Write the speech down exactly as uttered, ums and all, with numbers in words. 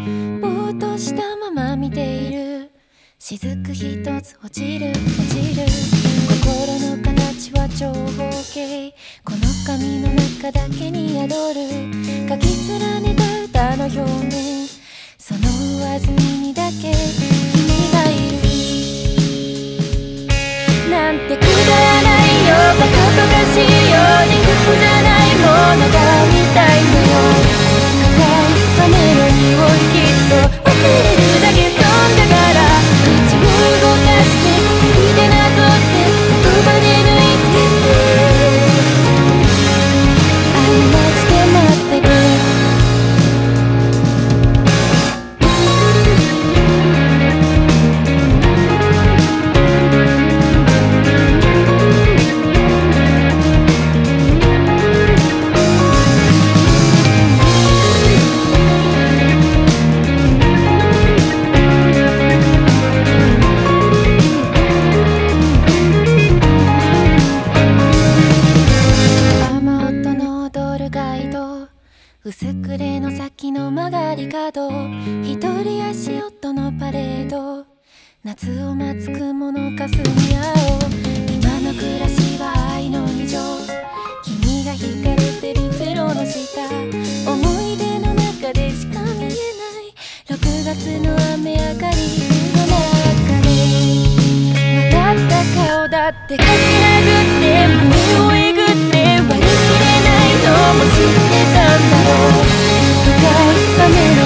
ぼーっとしたまま見ている雫一つ落ちる落ちる心の形は長方形この髪の中だけに宿る書き連ねた歌の表面その上澄みにだけ君がいるなんてくだらないよバカバカしいよ理屈じゃないものが見たいのよ赤い雨の匂いきっと忘れるだけそんだから口を動かして指でなぞって言葉で縫い付けてあの街で待ってて薄くれの先の曲がり角一人足音のパレード夏を待つ雲の霞青今の暮らしは愛の二乗君が惹かれてるゼロの下思い出の中でしか見えないろくがつの雨上がりの中で笑った顔だって書き殴って胸をえぐって割り切れないのも知ってたんだろう深い雨